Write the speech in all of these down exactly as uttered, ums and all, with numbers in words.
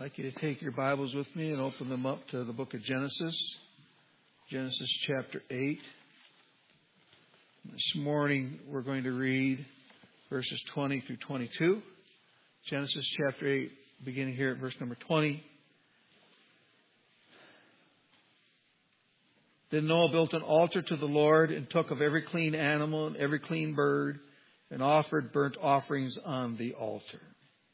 I'd like you to take your Bibles with me and open them up to the book of Genesis. Genesis chapter eight. This morning we're going to read verses twenty through twenty-two. Genesis chapter eight, beginning here at verse number twenty. Then Noah built an altar to the Lord and took of every clean animal and every clean bird and offered burnt offerings on the altar.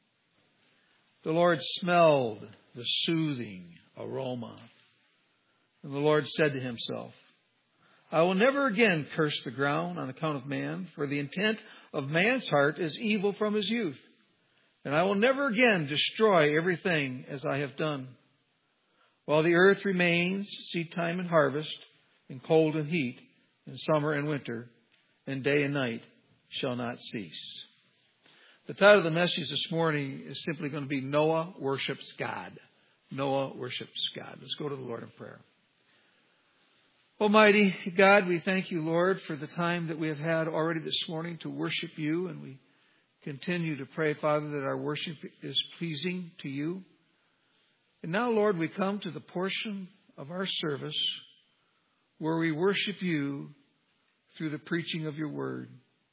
The Lord smelled the soothing aroma. And the Lord said to himself, I will never again curse the ground on account of man, for the intent of man's heart is evil from his youth. And I will never again destroy everything as I have done. While the earth remains, seed time and harvest, in cold and heat, in summer and winter, and day and night shall not cease. The title of the message this morning is simply going to be Noah Worships God. Noah Worships God. Let's go to the Lord in prayer. Almighty God, we thank you, Lord, for the time that we have had already this morning to worship you. And we continue to pray, Father, that our worship is pleasing to you. And now, Lord, we come to the portion of our service where we worship you through the preaching of your word.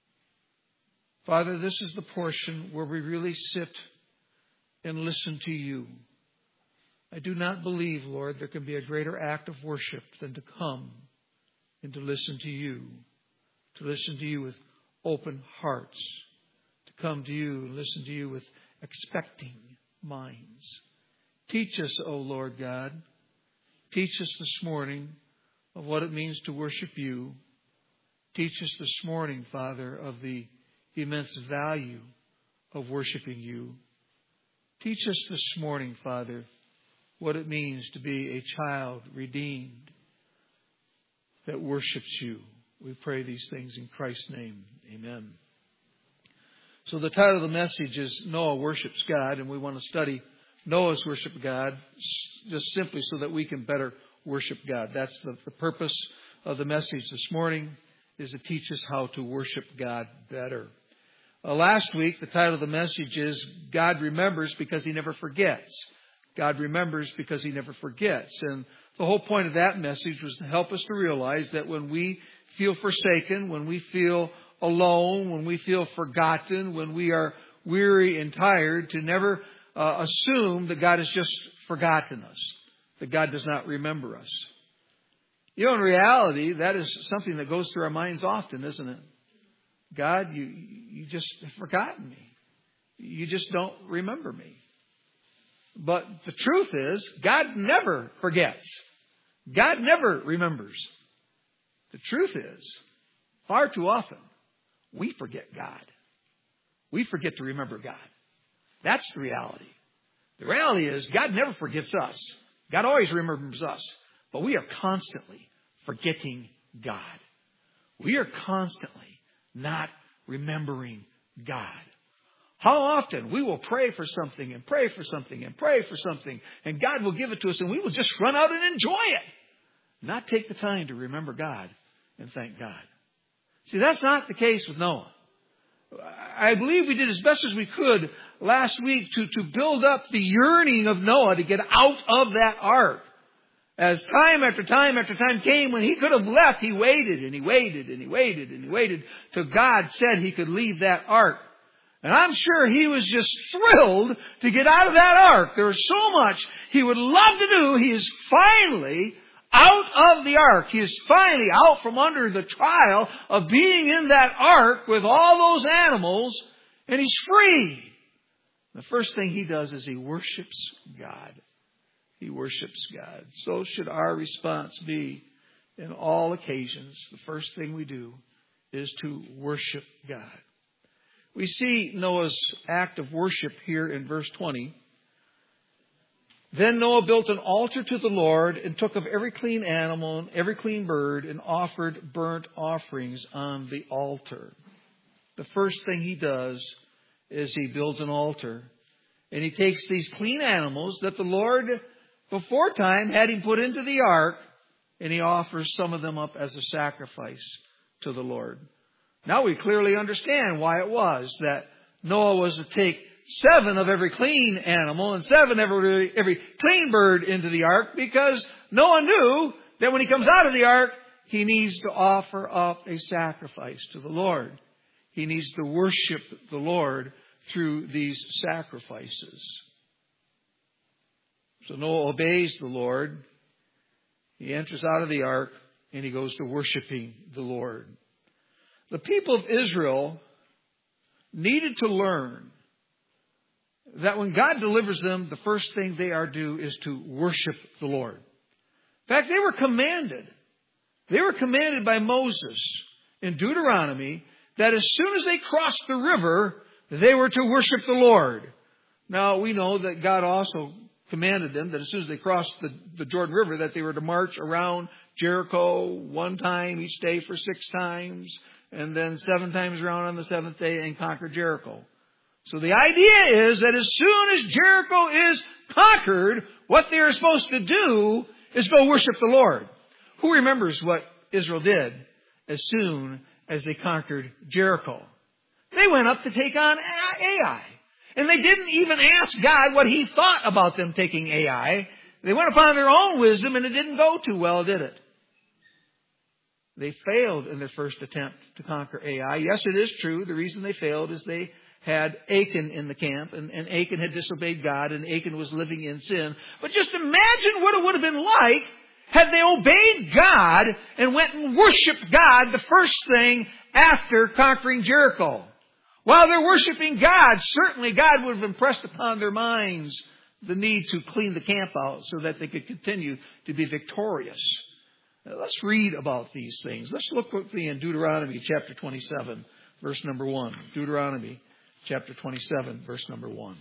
Father, this is the portion where we really sit and listen to you. I do not believe, Lord, there can be a greater act of worship than to come and to listen to you, to listen to you with open hearts, to come to you and listen to you with expecting minds. Teach us, O Lord God. Teach us this morning of what it means to worship you. Teach us this morning, Father, of the immense value of worshiping you. Teach us this morning, Father, what it means to be a child redeemed that worships you. We pray these things in Christ's name. Amen. So the title of the message is Noah Worships God, and we want to study Noah's worship of God just simply so that we can better worship God. That's the, the purpose of the message this morning, is to teach us how to worship God better. Uh, last week, the title of the message is God Remembers Because He Never Forgets. God remembers because He never forgets. And the whole point of that message was to help us to realize that when we feel forsaken, when we feel alone, when we feel forgotten, when we are weary and tired, to never uh, assume that God has just forgotten us, that God does not remember us. You know, in reality, that is something that goes through our minds often, isn't it? God, you you just have forgotten me. You just don't remember me. But the truth is, God never forgets. God never remembers. The truth is, far too often, we forget God. We forget to remember God. That's the reality. The reality is, God never forgets us. God always remembers us. But we are constantly forgetting God. We are constantly not remembering God. How often we will pray for something and pray for something and pray for something, and God will give it to us, and we will just run out and enjoy it. Not take the time to remember God and thank God. See, that's not the case with Noah. I believe we did as best as we could last week to, to build up the yearning of Noah to get out of that ark. As time after time after time came when he could have left, he waited and he waited and he waited and he waited till God said he could leave that ark. And I'm sure he was just thrilled to get out of that ark. There was so much he would love to do. He is finally out of the ark. He is finally out from under the trial of being in that ark with all those animals, and he's free. The first thing he does is he worships God. He worships God. So should our response be in all occasions. The first thing we do is to worship God. We see Noah's act of worship here in verse twenty. Then Noah built an altar to the Lord and took of every clean animal and every clean bird and offered burnt offerings on the altar. The first thing he does is he builds an altar. And he takes these clean animals that the Lord before time had him put into the ark, and he offers some of them up as a sacrifice to the Lord. Now we clearly understand why it was that Noah was to take seven of every clean animal and seven of every, every clean bird into the ark, because no one knew that when he comes out of the ark, he needs to offer up a sacrifice to the Lord. He needs to worship the Lord through these sacrifices. So Noah obeys the Lord. He enters out of the ark and he goes to worshiping the Lord. The people of Israel needed to learn that when God delivers them, the first thing they are to do is to worship the Lord. In fact, they were commanded. They were commanded by Moses in Deuteronomy that as soon as they crossed the river, they were to worship the Lord. Now, we know that God also commanded them that as soon as they crossed the, the Jordan River, that they were to march around Jericho one time each day for six times, and then seven times around on the seventh day and conquer Jericho. So the idea is that as soon as Jericho is conquered, what they are supposed to do is go worship the Lord. Who remembers what Israel did as soon as they conquered Jericho? They went up to take on Ai. And they didn't even ask God what He thought about them taking Ai. They went upon their own wisdom, and it didn't go too well, did it? They failed in their first attempt to conquer Ai. Yes, it is true. The reason they failed is they had Achan in the camp, and, and Achan had disobeyed God, and Achan was living in sin. But just imagine what it would have been like had they obeyed God and went and worshiped God the first thing after conquering Jericho. While they're worshiping God, certainly God would have impressed upon their minds the need to clean the camp out so that they could continue to be victorious. Now, let's read about these things. Let's look quickly in Deuteronomy chapter twenty-seven, verse number one. Deuteronomy chapter twenty-seven, verse number one.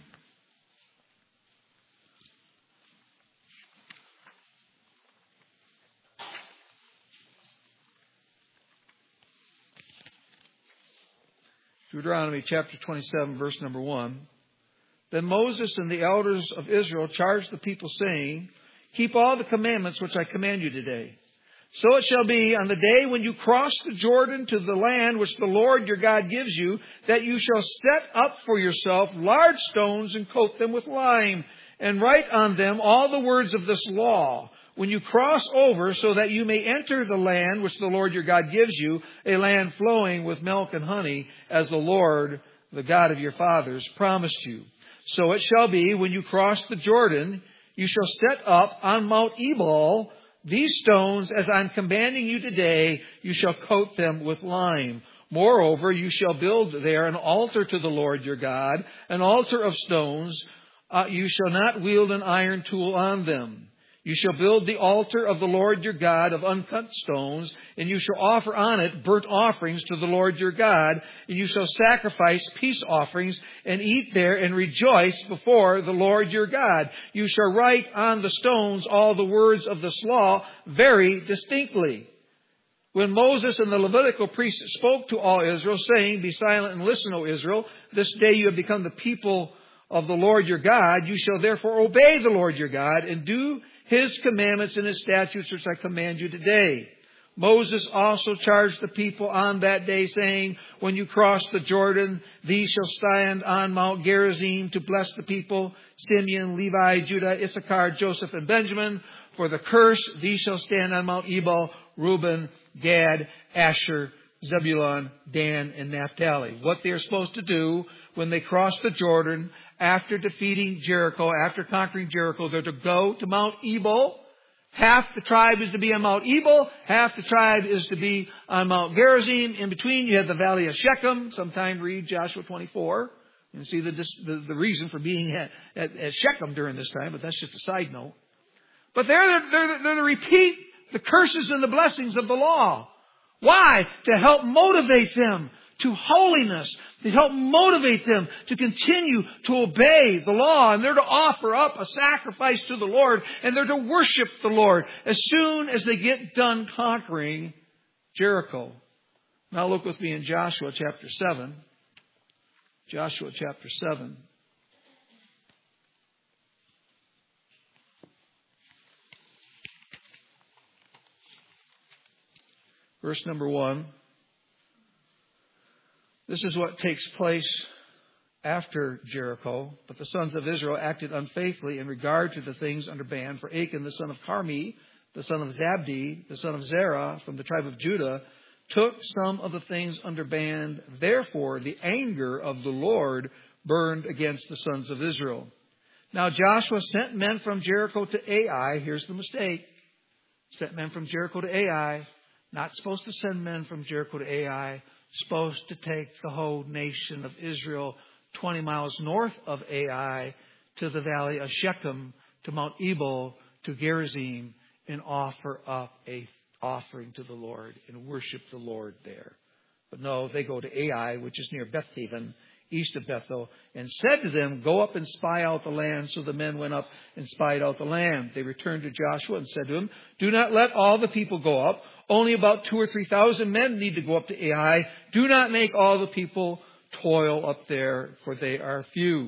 Deuteronomy chapter twenty-seven, verse number one. Then Moses and the elders of Israel charged the people, saying, keep all the commandments which I command you today. So it shall be on the day when you cross the Jordan to the land which the Lord your God gives you, that you shall set up for yourself large stones and coat them with lime, and write on them all the words of this law, when you cross over, so that you may enter the land which the Lord your God gives you, a land flowing with milk and honey, as the Lord, the God of your fathers, promised you. So it shall be, when you cross the Jordan, you shall set up on Mount Ebal these stones, as I'm commanding you today, you shall coat them with lime. Moreover, you shall build there an altar to the Lord your God, an altar of stones. Uh, you shall not wield an iron tool on them. You shall build the altar of the Lord your God of uncut stones, and you shall offer on it burnt offerings to the Lord your God, and you shall sacrifice peace offerings, and eat there and rejoice before the Lord your God. You shall write on the stones all the words of this law very distinctly. When Moses and the Levitical priests spoke to all Israel, saying, be silent and listen, O Israel, this day you have become the people of the Lord your God. You shall therefore obey the Lord your God, and do His commandments and His statutes which I command you today. Moses also charged the people on that day, saying, when you cross the Jordan, these shall stand on Mount Gerizim to bless the people, Simeon, Levi, Judah, Issachar, Joseph, and Benjamin. For the curse, these shall stand on Mount Ebal, Reuben, Gad, Asher, Zebulun, Dan, and Naphtali. What they are supposed to do when they cross the Jordan after defeating Jericho, after conquering Jericho, they're to go to Mount Ebal. Half the tribe is to be on Mount Ebal. Half the tribe is to be on Mount Gerizim. In between, you have the valley of Shechem. Sometime read Joshua twenty-four and see the, the, the reason for being at, at, at Shechem during this time, but that's just a side note. But they're, they're, they're to repeat the curses and the blessings of the law. Why? To help motivate them to holiness, to help motivate them to continue to obey the law. And they're to offer up a sacrifice to the Lord, and they're to worship the Lord as soon as they get done conquering Jericho. Now look with me in Joshua chapter seven. Joshua chapter seven. Verse number one. This is what takes place after Jericho, but the sons of Israel acted unfaithfully in regard to the things under ban. For Achan, the son of Carmi, the son of Zabdi, the son of Zerah, from the tribe of Judah, took some of the things under ban. Therefore, the anger of the Lord burned against the sons of Israel. Now Joshua sent men from Jericho to Ai. Here's the mistake. Sent men from Jericho to Ai. Not supposed to send men from Jericho to Ai. Supposed to take the whole nation of Israel twenty miles north of Ai to the valley of Shechem, to Mount Ebal, to Gerizim, and offer up a offering to the Lord and worship the Lord there. But no, they go to Ai, which is near Beth-Haven, east of Bethel, and said to them, go up and spy out the land. So the men went up and spied out the land. They returned to Joshua and said to him, do not let all the people go up. Only about two or three thousand men need to go up to Ai. Do not make all the people toil up there, for they are few.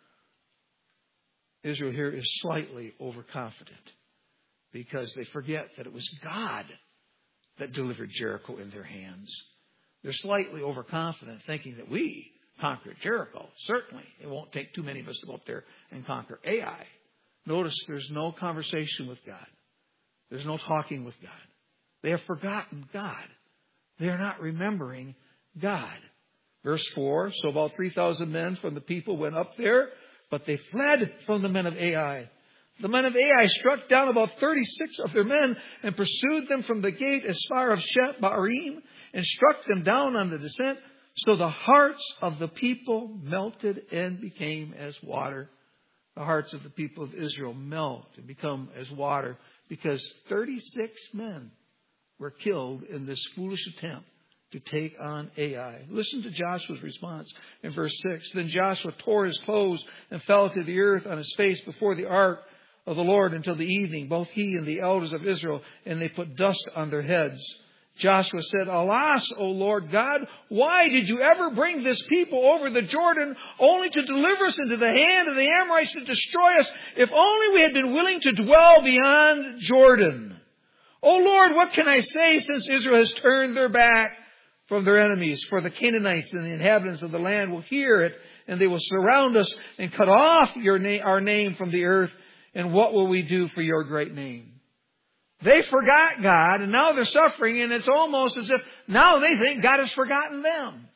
Israel here is slightly overconfident because they forget that it was God that delivered Jericho in their hands. They're slightly overconfident, thinking that we conquered Jericho. Certainly, it won't take too many of us to go up there and conquer Ai. Notice there's no conversation with God. There's no talking with God. They have forgotten God. They are not remembering God. Verse four, so about three thousand men from the people went up there, but they fled from the men of Ai. The men of Ai struck down about thirty-six of their men and pursued them from the gate as far as Sheth-Baarim and struck them down on the descent. So the hearts of the people melted and became as water. The hearts of the people of Israel melt and become as water because thirty-six men were killed in this foolish attempt to take on Ai. Listen to Joshua's response in verse six. Then Joshua tore his clothes and fell to the earth on his face before the ark of the Lord until the evening, both he and the elders of Israel, and they put dust on their heads. Joshua said, Alas, O Lord God, why did you ever bring this people over the Jordan only to deliver us into the hand of the Amorites to destroy us? If only we had been willing to dwell beyond Jordan. O Lord, what can I say since Israel has turned their back from their enemies? For the Canaanites and the inhabitants of the land will hear it, and they will surround us and cut off your na- our name from the earth. And what will we do for your great name? They forgot God, and now they're suffering, and it's almost as if now they think God has forgotten them.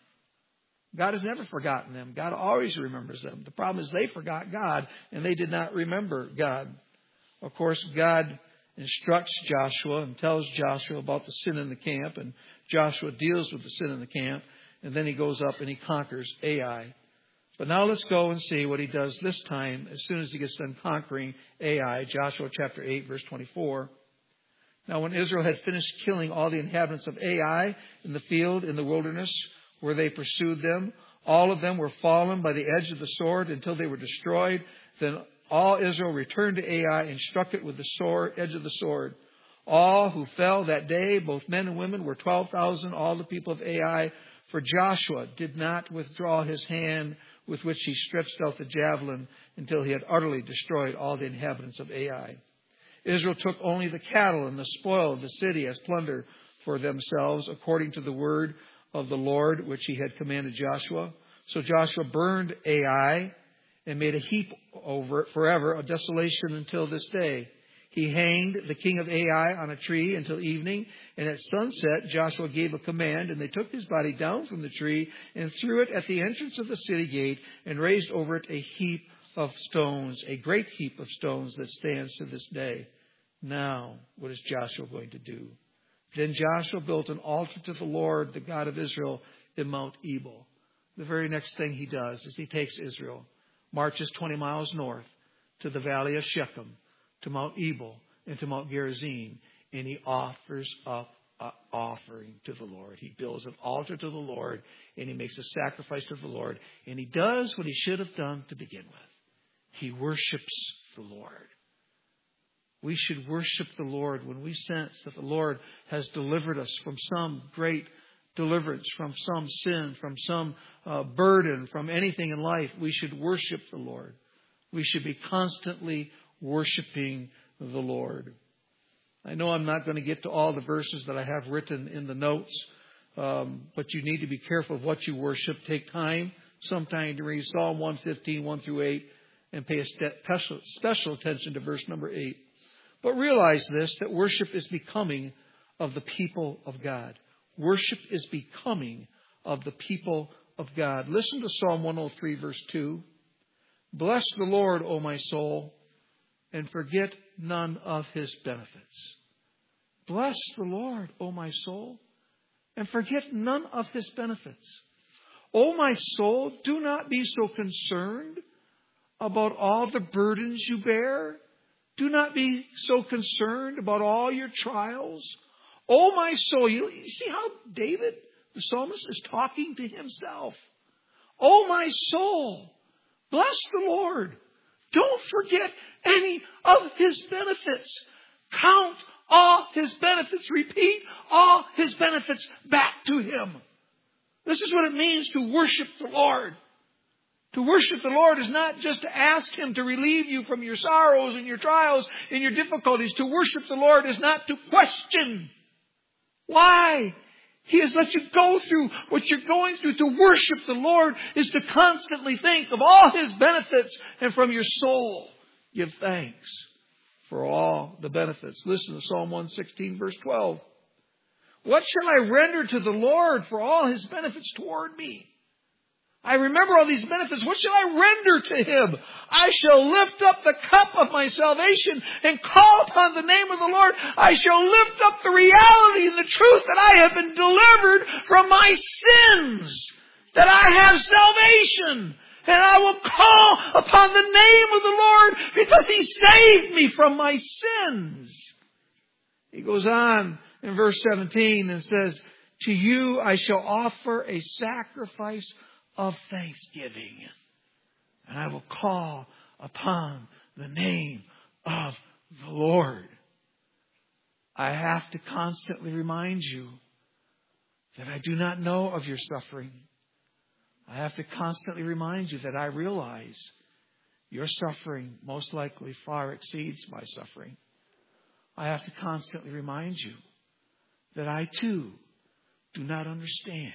God has never forgotten them. God always remembers them. The problem is they forgot God, and they did not remember God. Of course, God instructs Joshua and tells Joshua about the sin in the camp, and Joshua deals with the sin in the camp, and then he goes up and he conquers Ai. But now let's go and see what he does this time as soon as he gets done conquering Ai. Joshua chapter eight, verse twenty-four. Now when Israel had finished killing all the inhabitants of Ai in the field, in the wilderness, where they pursued them, all of them were fallen by the edge of the sword until they were destroyed. Then all Israel returned to Ai and struck it with the sword, edge of the sword. All who fell that day, both men and women, were twelve thousand, all the people of Ai. For Joshua did not withdraw his hand with which he stretched out the javelin until he had utterly destroyed all the inhabitants of Ai. Israel took only the cattle and the spoil of the city as plunder for themselves, according to the word of the Lord, which he had commanded Joshua. So Joshua burned Ai and made a heap over it forever, a desolation until this day. He hanged the king of Ai on a tree until evening, and at sunset Joshua gave a command, and they took his body down from the tree and threw it at the entrance of the city gate and raised over it a heap of stones, a great heap of stones that stands to this day. Now, what is Joshua going to do? Then Joshua built an altar to the Lord, the God of Israel, in Mount Ebal. The very next thing he does is he takes Israel, marches twenty miles north to the valley of Shechem, to Mount Ebal, and to Mount Gerizim, and he offers up an offering to the Lord. He builds an altar to the Lord, and he makes a sacrifice to the Lord, and he does what he should have done to begin with. He worships the Lord. We should worship the Lord when we sense that the Lord has delivered us from some great deliverance, from some sin, from some uh, burden, from anything in life. We should worship the Lord. We should be constantly worshiping the Lord. I know I'm not going to get to all the verses that I have written in the notes, um, but you need to be careful of what you worship. Take time some time to read Psalm one fifteen, one through eight, and pay a special, special attention to verse number eight. But realize this, that worship is becoming of the people of God. Worship is becoming of the people of God. Listen to Psalm one oh three, verse two. Bless the Lord, O my soul, and forget none of His benefits. Bless the Lord, O my soul, and forget none of His benefits. O my soul, do not be so concerned about all the burdens you bear. Do not be so concerned about all your trials. O my soul, you, you see how David, the psalmist, is talking to himself. O my soul, bless the Lord. Don't forget any of His benefits. Count all His benefits. Repeat all His benefits back to Him. This is what it means to worship the Lord. To worship the Lord is not just to ask Him to relieve you from your sorrows and your trials and your difficulties. To worship the Lord is not to question why He has let you go through what you're going through. To worship the Lord is to constantly think of all His benefits and from your soul give thanks for all the benefits. Listen to Psalm one sixteen, verse twelve. What shall I render to the Lord for all His benefits toward me? I remember all these benefits. What shall I render to Him? I shall lift up the cup of my salvation and call upon the name of the Lord. I shall lift up the reality and the truth that I have been delivered from my sins, that I have salvation. And I will call upon the name of the Lord because He saved me from my sins. He goes on in verse seventeen and says, to you I shall offer a sacrifice of thanksgiving, and I will call upon the name of the Lord. I have to constantly remind you that I do not know of your suffering. I have to constantly remind you that I realize your suffering most likely far exceeds my suffering. I have to constantly remind you that I too do not understand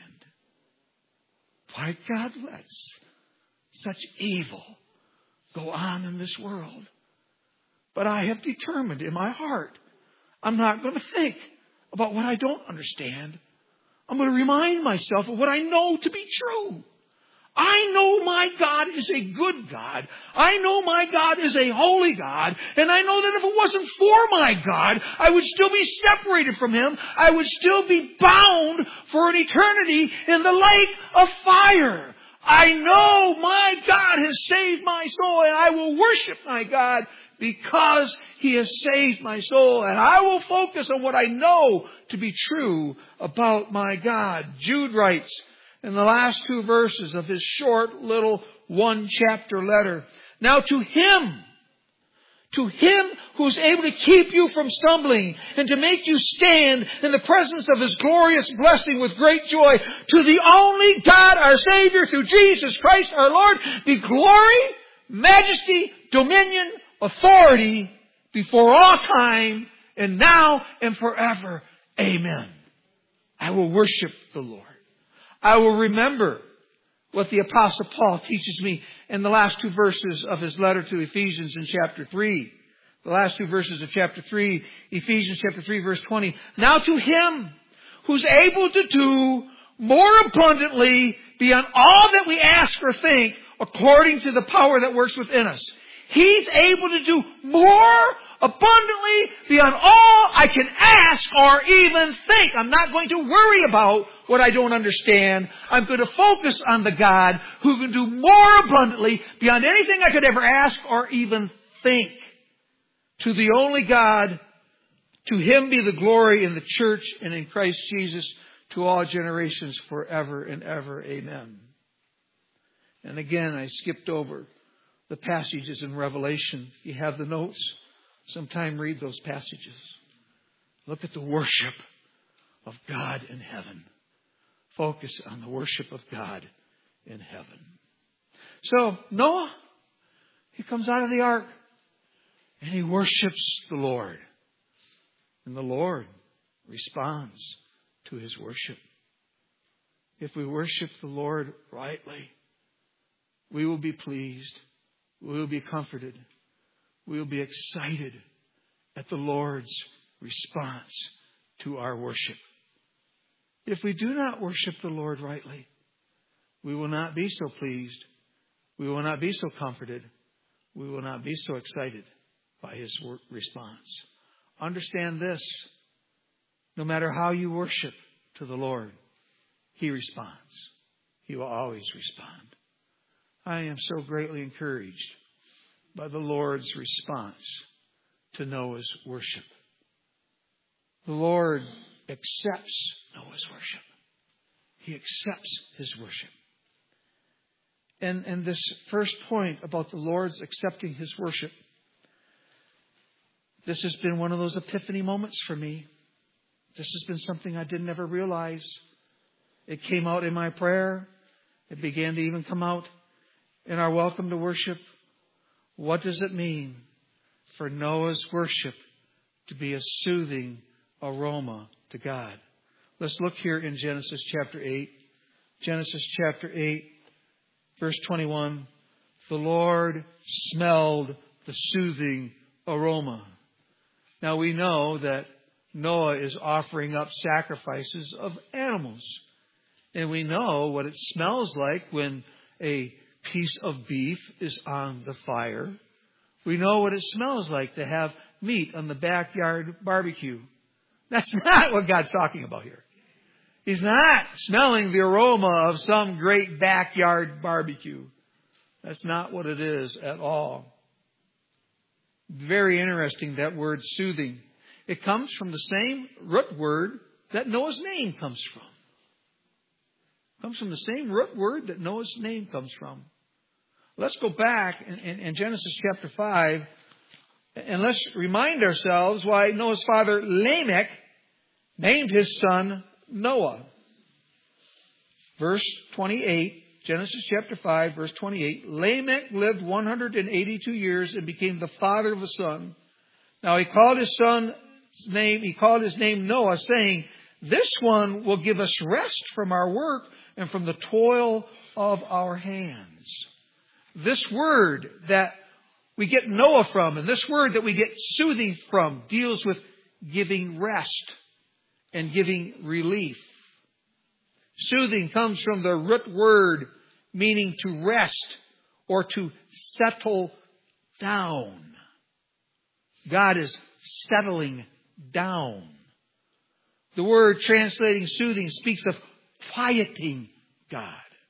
why God lets such evil go on in this world. But I have determined in my heart, I'm not going to think about what I don't understand. I'm going to remind myself of what I know to be true. I know my God is a good God. I know my God is a holy God. And I know that if it wasn't for my God, I would still be separated from Him. I would still be bound for an eternity in the lake of fire. I know my God has saved my soul, and I will worship my God because He has saved my soul. And I will focus on what I know to be true about my God. Jude writes, in the last two verses of his short little one chapter letter. Now to Him, to Him who's able to keep you from stumbling and to make you stand in the presence of His glorious blessing with great joy, to the only God, our Savior, through Jesus Christ our Lord, be glory, majesty, dominion, authority before all time and now and forever. Amen. I will worship the Lord. I will remember what the Apostle Paul teaches me in the last two verses of his letter to Ephesians in chapter three. The last two verses of chapter three, Ephesians chapter three, verse twenty. Now to Him who's able to do more abundantly beyond all that we ask or think, according to the power that works within us. He's able to do more abundantly beyond all I can ask or even think. I'm not going to worry about what I don't understand. I'm going to focus on the God who can do more abundantly beyond anything I could ever ask or even think. To the only God, to Him be the glory in the church and in Christ Jesus to all generations forever and ever. Amen. And again, I skipped over the passages in Revelation. If you have the notes, sometime read those passages. Look at the worship of God in heaven. Focus on the worship of God in heaven. So Noah, he comes out of the ark and he worships the Lord. And the Lord responds to his worship. If we worship the Lord rightly, we will be pleased. We will be comforted. We will be excited at the Lord's response to our worship. If we do not worship the Lord rightly, we will not be so pleased. We will not be so comforted. We will not be so excited by His response. Understand this. No matter how you worship to the Lord, He responds. He will always respond. I am so greatly encouraged by the Lord's response to Noah's worship. The Lord accepts Noah's worship. He accepts his worship. And, and this first point about the Lord's accepting His worship, this has been one of those epiphany moments for me. This has been something I didn't ever realize. It came out in my prayer. It began to even come out in our welcome to worship. What does it mean for Noah's worship to be a soothing aroma to God? Let's look here in Genesis chapter eight. Genesis chapter eight, verse twenty-one. The Lord smelled the soothing aroma. Now we know that Noah is offering up sacrifices of animals. And we know what it smells like when a piece of beef is on the fire. We know what it smells like to have meat on the backyard barbecue. That's not what God's talking about here. He's not smelling the aroma of some great backyard barbecue. That's not what it is at all. Very interesting, that word soothing. It comes from the same root word that Noah's name comes from. It comes from the same root word that Noah's name comes from. Let's go back in, in, in Genesis chapter five, and let's remind ourselves why Noah's father Lamech named his son Noah. Verse twenty-eight, Genesis chapter five, verse twenty-eight. Lamech lived one hundred eighty-two years and became the father of a son. Now he called his son's name, he called his name Noah, saying, "This one will give us rest from our work and from the toil of our hands." This word that we get Noah from, and this word that we get soothing from, deals with giving rest and giving relief. Soothing comes from the root word meaning to rest or to settle down. God is settling down. The word translating soothing speaks of quieting God.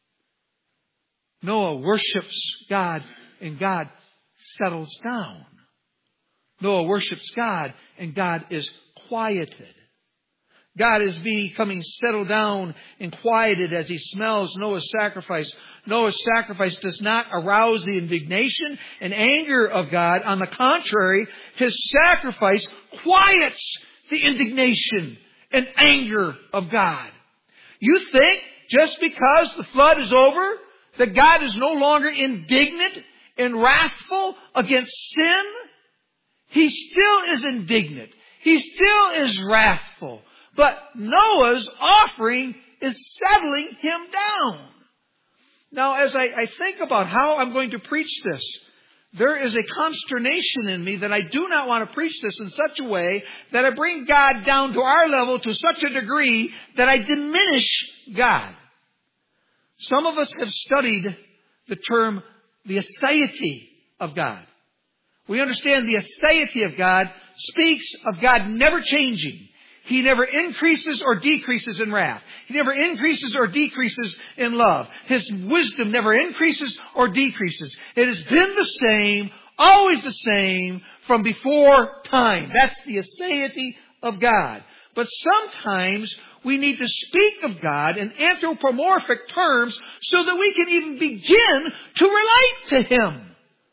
Noah worships God and God settles down. Noah worships God and God is quieted. God is becoming settled down and quieted as He smells Noah's sacrifice. Noah's sacrifice does not arouse the indignation and anger of God. On the contrary, his sacrifice quiets the indignation and anger of God. You think just because the flood is over that God is no longer indignant and wrathful against sin? He still is indignant. He still is wrathful. But Noah's offering is settling him down. Now, as I, I think about how I'm going to preach this, there is a consternation in me that I do not want to preach this in such a way that I bring God down to our level to such a degree that I diminish God. Some of us have studied the term, the aseity of God. We understand the aseity of God speaks of God never changing. He never increases or decreases in wrath. He never increases or decreases in love. His wisdom never increases or decreases. It has been the same, always the same, from before time. That's the aseity of God. But sometimes we need to speak of God in anthropomorphic terms so that we can even begin to relate to Him.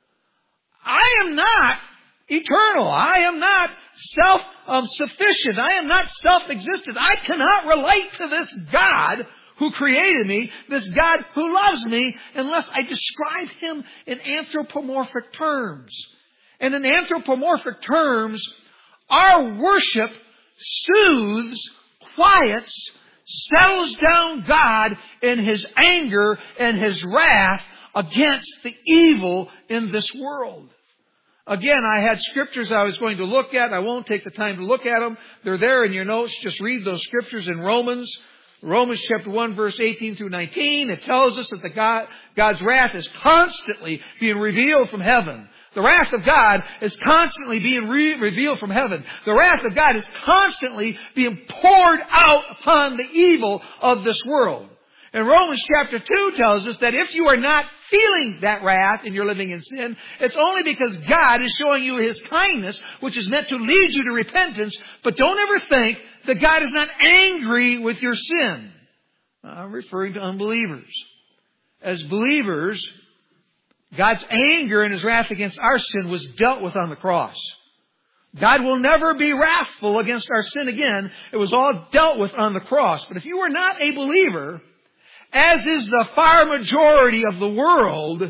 I am not eternal. I am not self-sufficient. I am not self-existent. I cannot relate to this God who created me, this God who loves me, unless I describe Him in anthropomorphic terms. And in anthropomorphic terms, our worship soothes, quiets, settles down God in His anger and His wrath against the evil in this world. Again, I had scriptures I was going to look at. I won't take the time to look at them. They're there in your notes. Just read those scriptures in Romans. Romans chapter one, verse eighteen through nineteen. It tells us that the God, God's wrath is constantly being revealed from heaven. The wrath of God is constantly being re- revealed from heaven. The wrath of God is constantly being poured out upon the evil of this world. And Romans chapter two tells us that if you are not feeling that wrath and you're living in sin, it's only because God is showing you His kindness, which is meant to lead you to repentance. But don't ever think that God is not angry with your sin. I'm referring to unbelievers. As believers, God's anger and His wrath against our sin was dealt with on the cross. God will never be wrathful against our sin again. It was all dealt with on the cross. But if you are not a believer, as is the far majority of the world,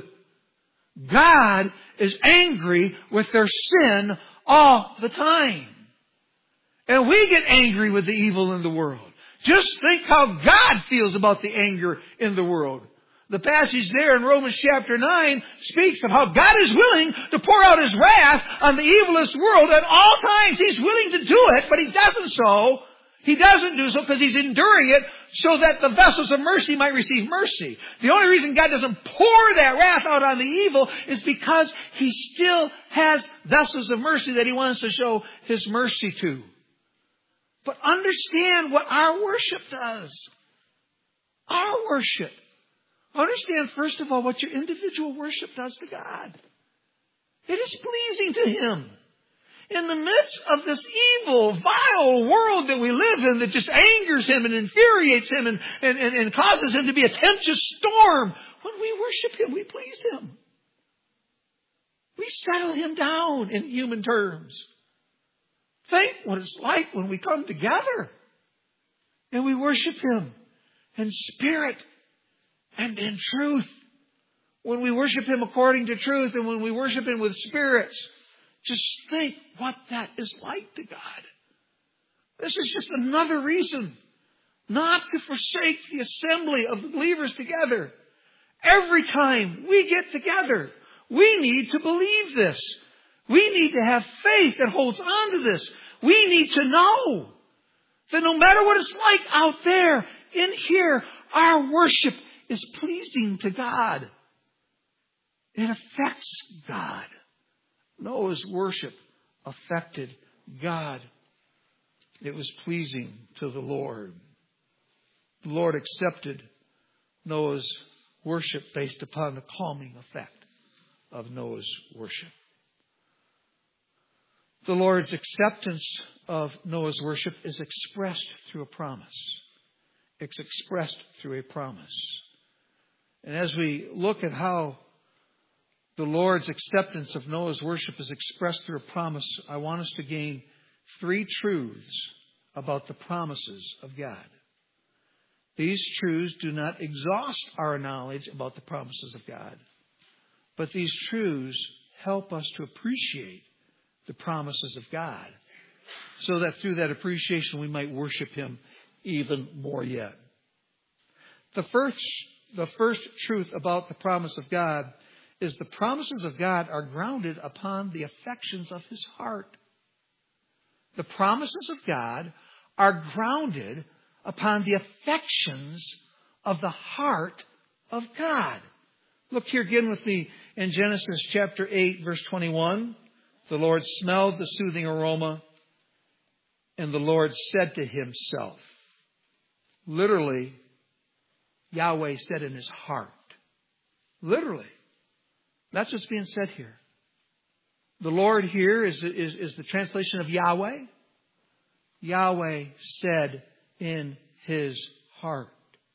God is angry with their sin all the time. And we get angry with the evil in the world. Just think how God feels about the anger in the world. The passage there in Romans chapter nine speaks of how God is willing to pour out His wrath on the evilest world at all times. He's willing to do it, but He doesn't so. He doesn't do so because He's enduring it so that the vessels of mercy might receive mercy. The only reason God doesn't pour that wrath out on the evil is because He still has vessels of mercy that He wants to show His mercy to. But understand what our worship does. Our worship. Understand, first of all, what your individual worship does to God. It is pleasing to Him. In the midst of this evil, vile world that we live in that just angers Him and infuriates Him and, and, and, and causes Him to be a tempest storm, when we worship Him, we please Him. We settle Him down in human terms. Think what it's like when we come together and we worship Him in spirit and in truth. When we worship Him according to truth and when we worship Him with spirits. Just think what that is like to God. This is just another reason not to forsake the assembly of the believers together. Every time we get together, we need to believe this. We need to have faith that holds on to this. We need to know that no matter what it's like out there, in here, our worship is pleasing to God. It affects God. Noah's worship affected God. It was pleasing to the Lord. The Lord accepted Noah's worship based upon the calming effect of Noah's worship. The Lord's acceptance of Noah's worship is expressed through a promise. It's expressed through a promise. And as we look at how the Lord's acceptance of Noah's worship is expressed through a promise, I want us to gain three truths about the promises of God. These truths do not exhaust our knowledge about the promises of God, but these truths help us to appreciate the promises of God, so that through that appreciation we might worship Him even more yet. The first, the first truth about the promise of God is the promises of God are grounded upon the affections of His heart. The promises of God are grounded upon the affections of the heart of God. Look here again with me in Genesis chapter eight, verse twenty-one. The Lord smelled the soothing aroma, and the Lord said to Himself. Literally, Yahweh said in His heart. Literally. That's what's being said here. The Lord here is, is, is the translation of Yahweh. Yahweh said in His heart.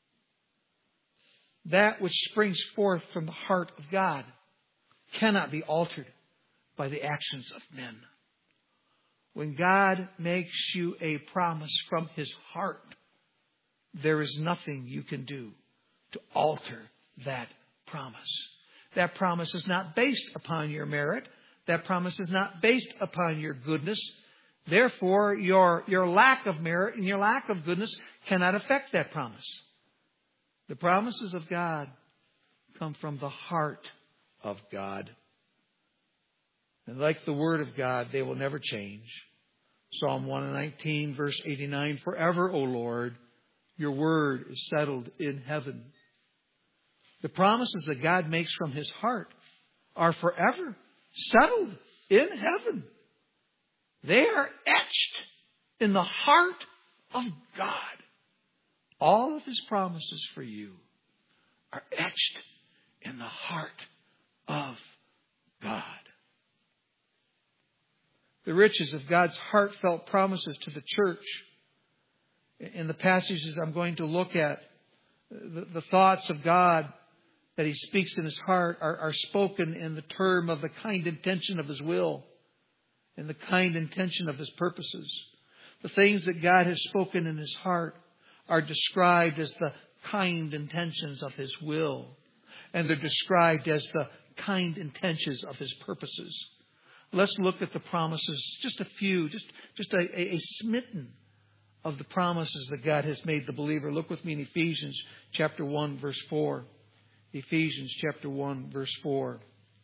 That which springs forth from the heart of God cannot be altered by the actions of men. When God makes you a promise from His heart, there is nothing you can do to alter that promise. That promise is not based upon your merit. That promise is not based upon your goodness. Therefore, your, your lack of merit and your lack of goodness cannot affect that promise. The promises of God come from the heart of God. And like the Word of God, they will never change. Psalm one nineteen, verse eighty-nine, forever, O Lord, your word is settled in heaven. The promises that God makes from His heart are forever settled in heaven. They are etched in the heart of God. All of His promises for you are etched in the heart of God. The riches of God's heartfelt promises to the church. In the passages I'm going to look at, the, the thoughts of God that He speaks in His heart are, are spoken in the term of the kind intention of His will and the kind intention of His purposes. The things that God has spoken in His heart are described as the kind intentions of His will, and they're described as the kind intentions of His purposes. Let's look at the promises, just a few, just, just a, a, a smitten of the promises that God has made the believer. Look with me in Ephesians chapter one, verse four. Ephesians chapter one, verse four.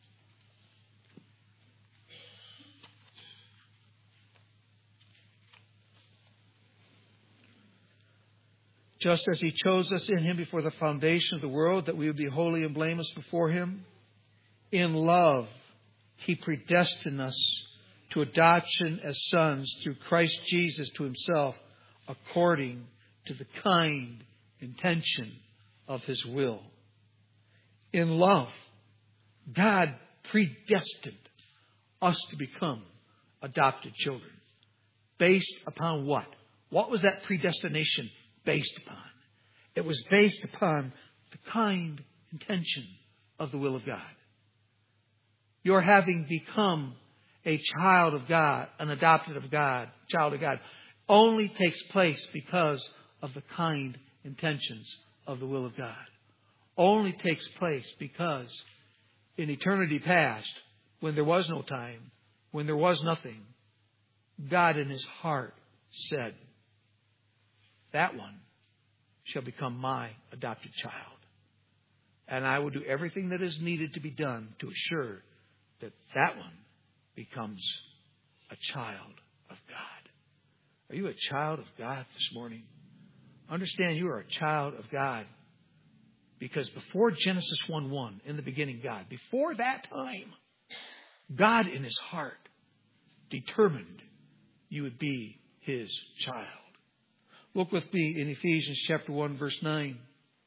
Just as He chose us in Him before the foundation of the world, that we would be holy and blameless before Him, in love He predestined us to adoption as sons through Christ Jesus to Himself, according to the kind intention of His will. In love, God predestined us to become adopted children. Based upon what? What was that predestination based upon? It was based upon the kind intention of the will of God. Your having become a child of God, an adopted of God, child of God, only takes place because of the kind intentions of the will of God. Only takes place because in eternity past, when there was no time, when there was nothing, God in His heart said, that one shall become my adopted child. And I will do everything that is needed to be done to assure that that one becomes a child of God. Are you a child of God this morning? Understand you are a child of God because before Genesis one one, in the beginning God, before that time, God in His heart determined you would be His child. Look with me in Ephesians chapter one, verse nine.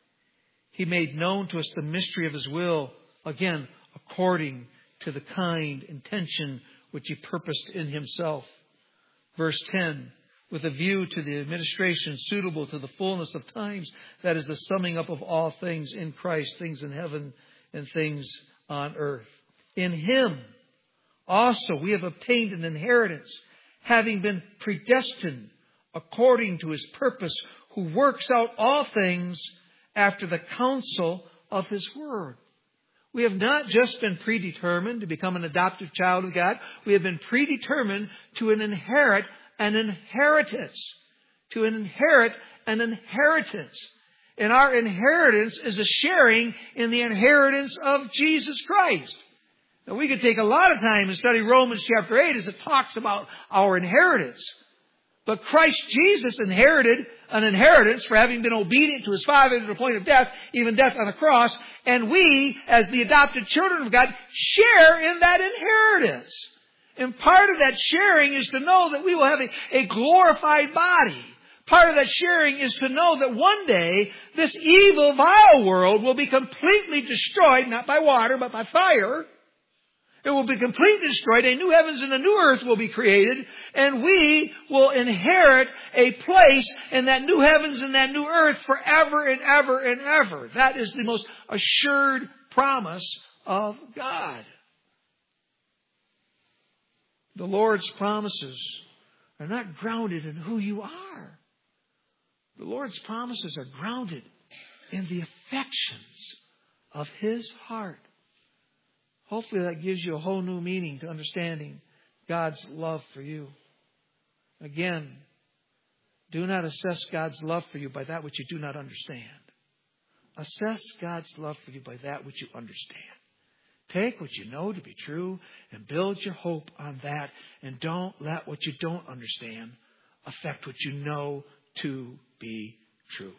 He made known to us the mystery of His will, again, according to the kind intention which He purposed in Himself. Verse ten, with a view to the administration suitable to the fullness of times, that is the summing up of all things in Christ, things in heaven and things on earth. In Him also we have obtained an inheritance, having been predestined according to His purpose, who works out all things after the counsel of His word. We have not just been predetermined to become an adoptive child of God. We have been predetermined to an inherit an inheritance. To inherit an inheritance. And our inheritance is a sharing in the inheritance of Jesus Christ. Now we could take a lot of time and study Romans chapter eight as it talks about our inheritance. But Christ Jesus inherited an inheritance for having been obedient to His Father to the point of death, even death on a cross. And we, as the adopted children of God, share in that inheritance. And part of that sharing is to know that we will have a, a glorified body. Part of that sharing is to know that one day this evil, vile world will be completely destroyed, not by water, but by fire. It will be completely destroyed. A new heavens and a new earth will be created. And we will inherit a place in that new heavens and that new earth forever and ever and ever. That is the most assured promise of God. The Lord's promises are not grounded in who you are. The Lord's promises are grounded in the affections of His heart. Hopefully that gives you a whole new meaning to understanding God's love for you. Again, do not assess God's love for you by that which you do not understand. Assess God's love for you by that which you understand. Take what you know to be true and build your hope on that. And don't let what you don't understand affect what you know to be true.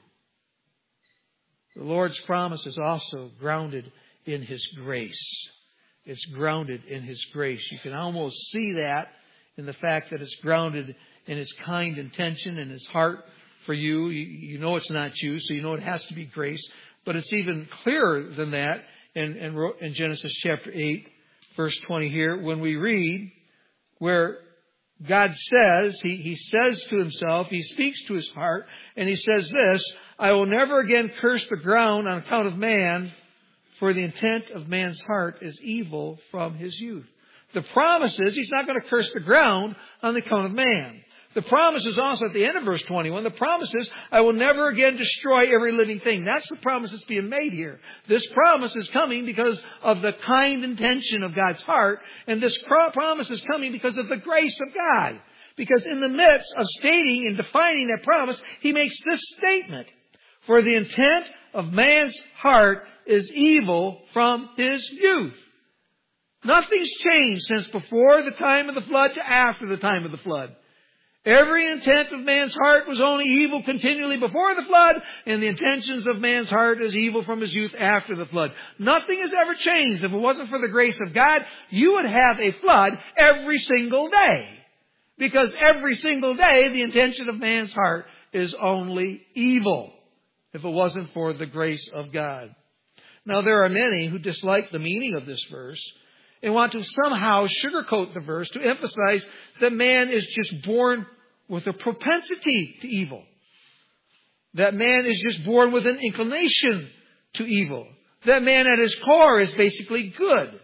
The Lord's promise is also grounded in His grace. It's grounded in His grace. You can almost see that in the fact that it's grounded in His kind intention and His heart for you. You, you know it's not you, so you know it has to be grace. But it's even clearer than that in, in, in Genesis chapter eight, verse twenty here, when we read where God says, he, he says to Himself, He speaks to His heart, and He says this, I will never again curse the ground on account of man, for the intent of man's heart is evil from his youth. The promise is He's not going to curse the ground on account of man. The promise is also at the end of verse twenty-one. The promise is, I will never again destroy every living thing. That's the promise that's being made here. This promise is coming because of the kind intention of God's heart. And this promise is coming because of the grace of God. Because in the midst of stating and defining that promise, He makes this statement. For the intent of man's heart is evil from his youth. Nothing's changed since before the time of the flood to after the time of the flood. Every intent of man's heart was only evil continually before the flood, and the intentions of man's heart is evil from his youth after the flood. Nothing has ever changed. If it wasn't for the grace of God, you would have a flood every single day. Because every single day, the intention of man's heart is only evil. If it wasn't for the grace of God. Now, there are many who dislike the meaning of this verse and want to somehow sugarcoat the verse to emphasize that man is just born with a propensity to evil. That man is just born with an inclination to evil. That man at his core is basically good.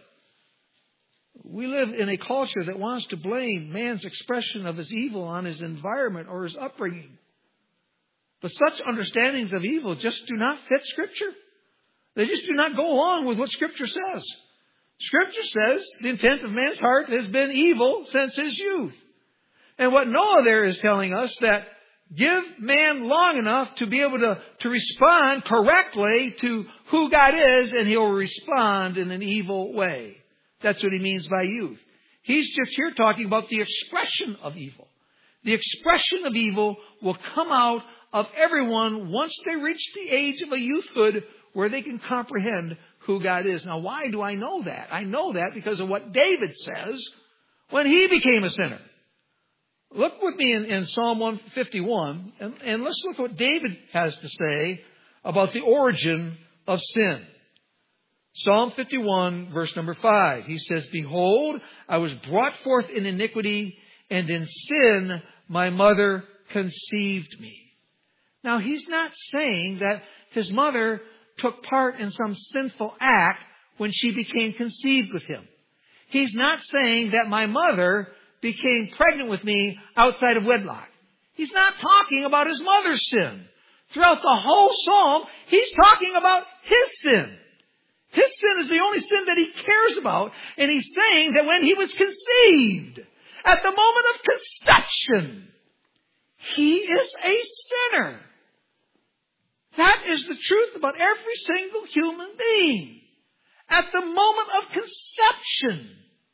We live in a culture that wants to blame man's expression of his evil on his environment or his upbringing. But such understandings of evil just do not fit Scripture. They just do not go along with what Scripture says. Scripture says the intent of man's heart has been evil since his youth. And what Noah there is telling us that give man long enough to be able to, to respond correctly to who God is, and He'll respond in an evil way. That's what He means by youth. He's just here talking about the expression of evil. The expression of evil will come out of everyone once they reach the age of a youthhood where they can comprehend who God is. Now, why do I know that? I know that because of what David says when he became a sinner. Look with me in, in Psalm one fifty-one, and, and let's look what David has to say about the origin of sin. Psalm fifty-one, verse number five. He says, Behold, I was brought forth in iniquity, and in sin my mother conceived me. Now, he's not saying that his mother took part in some sinful act when she became conceived with him. He's not saying that my mother became pregnant with me outside of wedlock. He's not talking about his mother's sin. Throughout the whole psalm, he's talking about his sin. His sin is the only sin that he cares about. And he's saying that when he was conceived, at the moment of conception, he is a sinner. That is the truth about every single human being. At the moment of conception,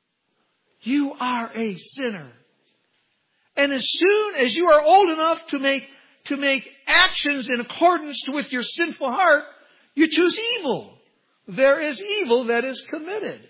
you are a sinner. And as soon as you are old enough to make, to make actions in accordance with your sinful heart, you choose evil. There is evil that is committed.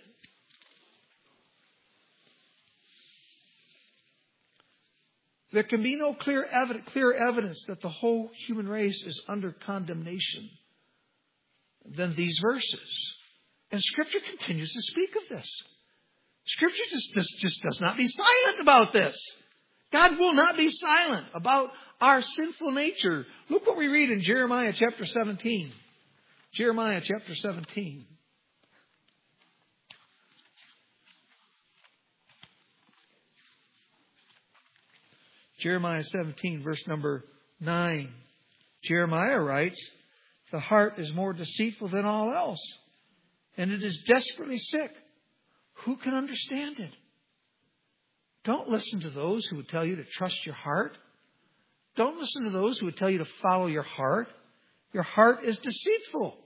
There can be no clear evidence, clear evidence that the whole human race is under condemnation than these verses. And Scripture continues to speak of this. Scripture just, just, just does not be silent about this. God will not be silent about our sinful nature. Look what we read in Jeremiah chapter seventeen. Jeremiah chapter seventeen. Jeremiah seventeen, verse number nine. Jeremiah writes, The heart is more deceitful than all else, and it is desperately sick. Who can understand it? Don't listen to those who would tell you to trust your heart. Don't listen to those who would tell you to follow your heart. Your heart is deceitful.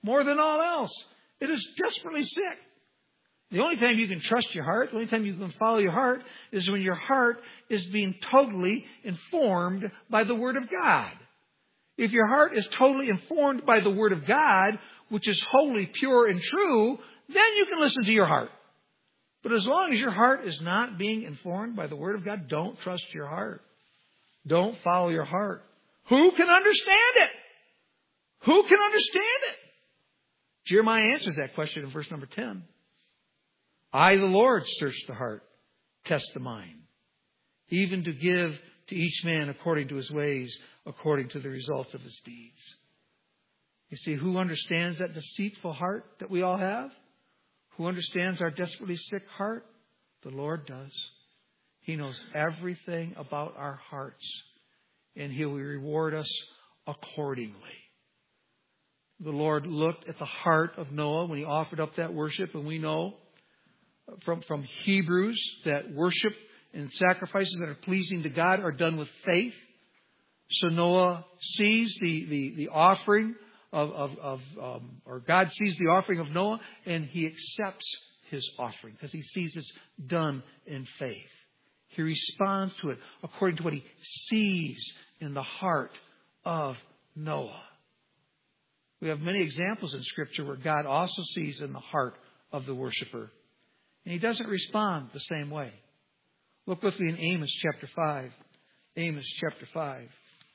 more than all else. It is desperately sick. The only time you can trust your heart, the only time you can follow your heart, is when your heart is being totally informed by the Word of God. If your heart is totally informed by the Word of God, which is holy, pure, and true, then you can listen to your heart. But as long as your heart is not being informed by the Word of God, don't trust your heart. Don't follow your heart. Who can understand it? Who can understand it? Jeremiah answers that question in verse number ten. I, the Lord, search the heart, test the mind, even to give to each man according to his ways, according to the results of his deeds. You see, who understands that deceitful heart that we all have? Who understands our desperately sick heart? The Lord does. He knows everything about our hearts, and He will reward us accordingly. The Lord looked at the heart of Noah when he offered up that worship, and we know from, from Hebrews that worship and sacrifices that are pleasing to God are done with faith. So Noah sees the, the, the offering of, of, of um, or God sees the offering of Noah, and He accepts his offering because He sees it's done in faith. He responds to it according to what he sees in the heart of Noah. We have many examples in Scripture where God also sees in the heart of the worshiper. And He doesn't respond the same way. Look with me in Amos chapter five. Amos chapter five.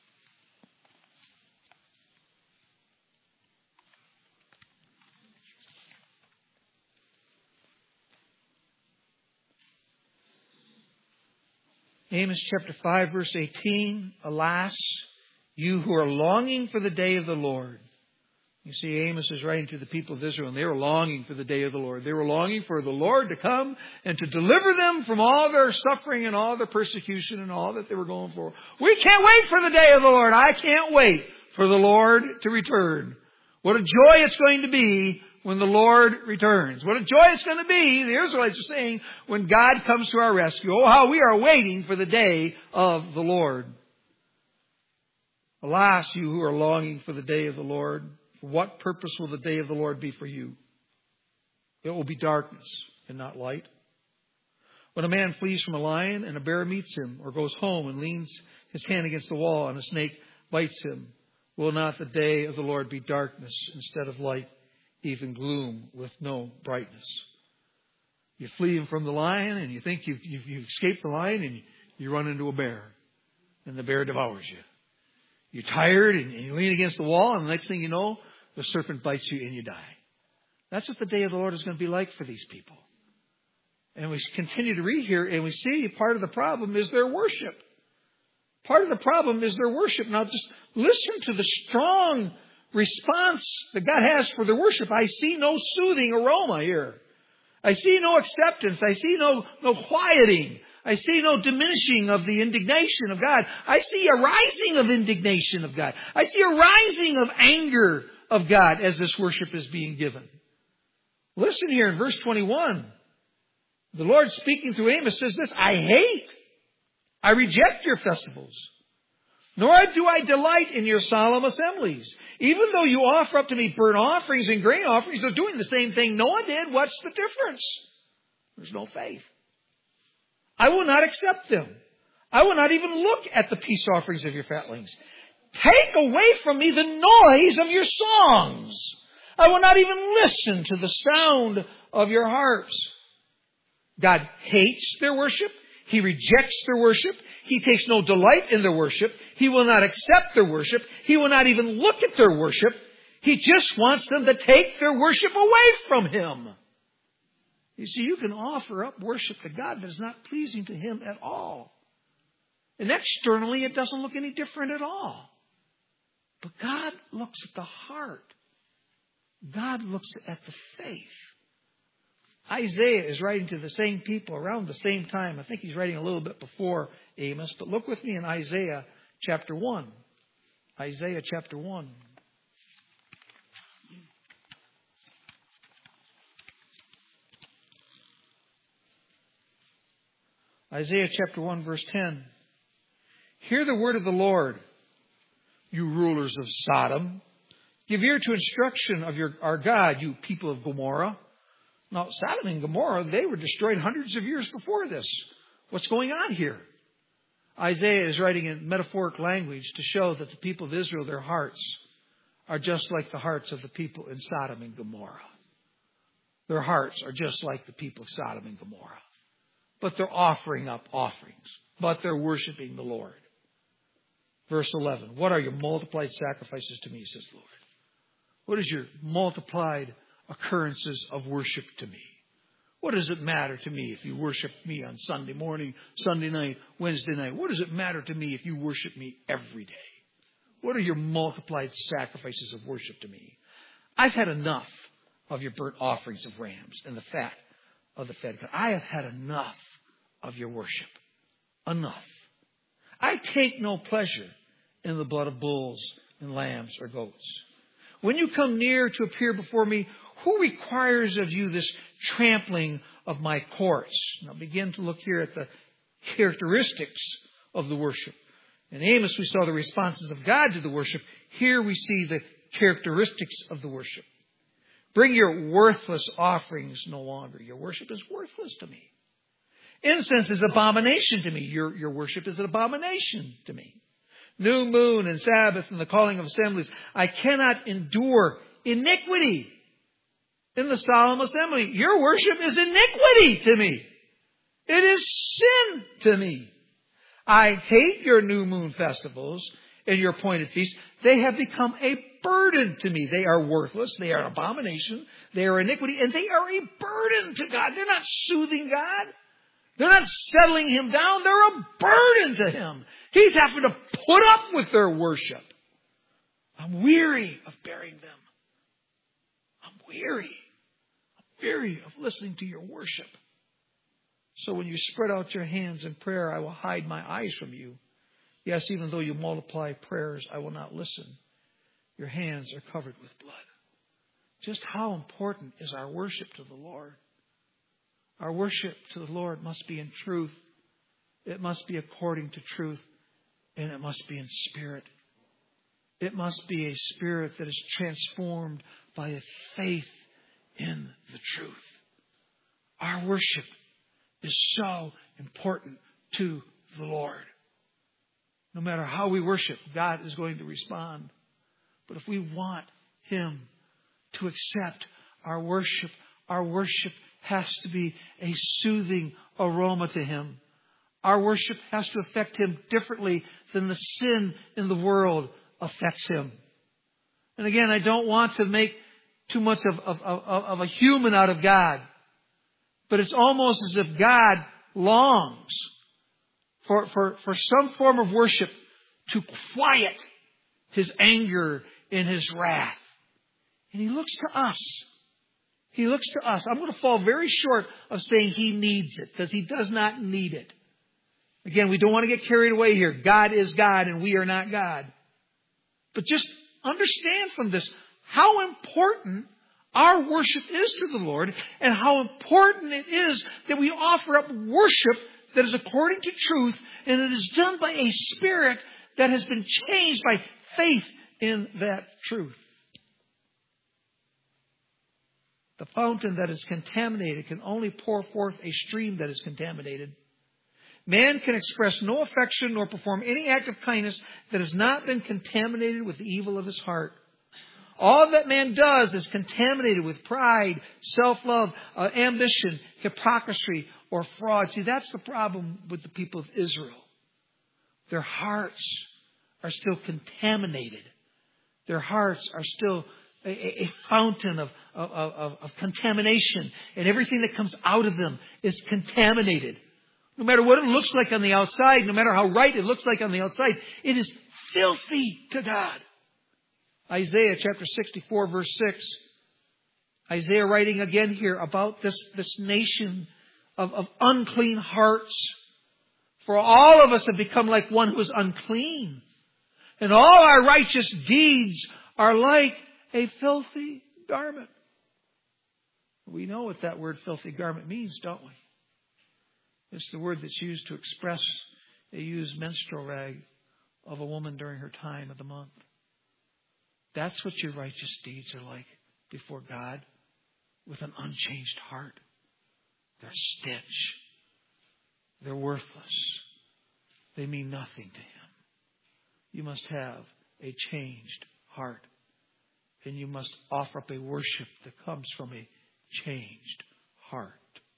Amos chapter five, verse eighteen. Alas, you who are longing for the day of the Lord. You see, Amos is writing to the people of Israel, and they were longing for the day of the Lord. They were longing for the Lord to come and to deliver them from all their suffering and all their persecution and all that they were going for. We can't wait for the day of the Lord. I can't wait for the Lord to return. What a joy it's going to be when the Lord returns. What a joy it's going to be, the Israelites are saying, when God comes to our rescue. Oh, how we are waiting for the day of the Lord. Alas, you who are longing for the day of the Lord. For what purpose will the day of the Lord be for you? It will be darkness and not light. When a man flees from a lion and a bear meets him, or goes home and leans his hand against the wall and a snake bites him, will not the day of the Lord be darkness instead of light, even gloom with no brightness? You flee from the lion and you think you've, you've, you've escaped the lion, and you, you run into a bear and the bear devours you. You're tired and you lean against the wall, and the next thing you know, the serpent bites you and you die. That's what the day of the Lord is going to be like for these people. And we continue to read here, and we see part of the problem is their worship. Part of the problem is their worship. Now just listen to the strong response that God has for their worship. I see no soothing aroma here. I see no acceptance. I see no, no quieting. I see no diminishing of the indignation of God. I see a rising of indignation of God. I see a rising of anger of God as this worship is being given. Listen here in verse twenty-one. The Lord speaking through Amos says this, I hate, I reject your festivals, nor do I delight in your solemn assemblies. Even though you offer up to me burnt offerings and grain offerings, they're doing the same thing Noah did. What's the difference? There's no faith. I will not accept them. I will not even look at the peace offerings of your fatlings. Take away from me the noise of your songs. I will not even listen to the sound of your harps. God hates their worship. He rejects their worship. He takes no delight in their worship. He will not accept their worship. He will not even look at their worship. He just wants them to take their worship away from Him. You see, you can offer up worship to God that is not pleasing to Him at all. And externally, it doesn't look any different at all. But God looks at the heart. God looks at the faith. Isaiah is writing to the same people around the same time. I think he's writing a little bit before Amos. But look with me in Isaiah chapter one. Isaiah chapter one. Isaiah chapter one, verse ten. Hear the word of the Lord, you rulers of Sodom, Give ear to instruction of your our God, you people of Gomorrah. Now, Sodom and Gomorrah, they were destroyed hundreds of years before this. What's going on here? Isaiah is writing in metaphoric language to show that the people of Israel, their hearts, are just like the hearts of the people in Sodom and Gomorrah. Their hearts are just like the people of Sodom and Gomorrah. But they're offering up offerings. But they're worshiping the Lord. Verse eleven. What are your multiplied sacrifices to me, says the Lord? What is your multiplied occurrences of worship to me? What does it matter to me if you worship me on Sunday morning, Sunday night, Wednesday night? What does it matter to me if you worship me every day? What are your multiplied sacrifices of worship to me? I've had enough of your burnt offerings of rams and the fat of the fed. I have had enough of your worship. Enough. I take no pleasure in the blood of bulls and lambs or goats. When you come near to appear before me, who requires of you this trampling of my courts? Now begin to look here at the characteristics of the worship. In Amos, we saw the responses of God to the worship. Here we see the characteristics of the worship. Bring your worthless offerings no longer. Your worship is worthless to me. Incense is abomination to me. Your, your worship is an abomination to me. New moon and Sabbath and the calling of assemblies. I cannot endure iniquity in the solemn assembly. Your worship is iniquity to me. It is sin to me. I hate your new moon festivals and your appointed feasts. They have become a burden to me. They are worthless. They are abomination. They are iniquity. And they are a burden to God. They're not soothing God. They're not settling Him down. They're a burden to Him. He's having to put up with their worship. I'm weary of bearing them. I'm weary. I'm weary of listening to your worship. So when you spread out your hands in prayer, I will hide my eyes from you. Yes, even though you multiply prayers, I will not listen. Your hands are covered with blood. Just how important is our worship to the Lord? Our worship to the Lord must be in truth. It must be according to truth. And it must be in spirit. It must be a spirit that is transformed by a faith in the truth. Our worship is so important to the Lord. No matter how we worship, God is going to respond. But if we want Him to accept our worship, our worship has to be a soothing aroma to Him. Our worship has to affect Him differently than the sin in the world affects Him. And again, I don't want to make too much of, of, of, of a human out of God. But it's almost as if God longs for, for, for some form of worship to quiet His anger and His wrath. And He looks to us. He looks to us. I'm going to fall very short of saying He needs it, because He does not need it. Again, we don't want to get carried away here. God is God and we are not God. But just understand from this how important our worship is to the Lord, and how important it is that we offer up worship that is according to truth, and it is done by a spirit that has been changed by faith in that truth. The fountain that is contaminated can only pour forth a stream that is contaminated. Man can express no affection nor perform any act of kindness that has not been contaminated with the evil of his heart. All that man does is contaminated with pride, self-love, uh, ambition, hypocrisy, or fraud. See, that's the problem with the people of Israel. Their hearts are still contaminated. Their hearts are still a, a fountain of, of, of, of contamination. And everything that comes out of them is contaminated. No matter what it looks like on the outside, no matter how right it looks like on the outside, it is filthy to God. Isaiah chapter sixty-four, verse six. Isaiah writing again here about this, this nation of, of unclean hearts. For all of us have become like one who is unclean. And all our righteous deeds are like a filthy garment. We know what that word filthy garment means, don't we? It's the word that's used to express a used menstrual rag of a woman during her time of the month. That's what your righteous deeds are like before God, with an unchanged heart. They're stench. They're worthless. They mean nothing to Him. You must have a changed heart. And you must offer up a worship that comes from a changed heart.